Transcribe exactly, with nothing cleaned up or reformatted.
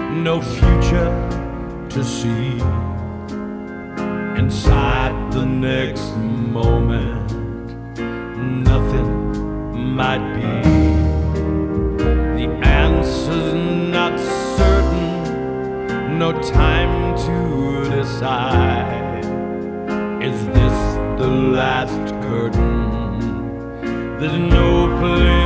no future to see. Inside the next moment, nothing might be. The answer's not certain, no time to decide. Is this the last curtain? There's no place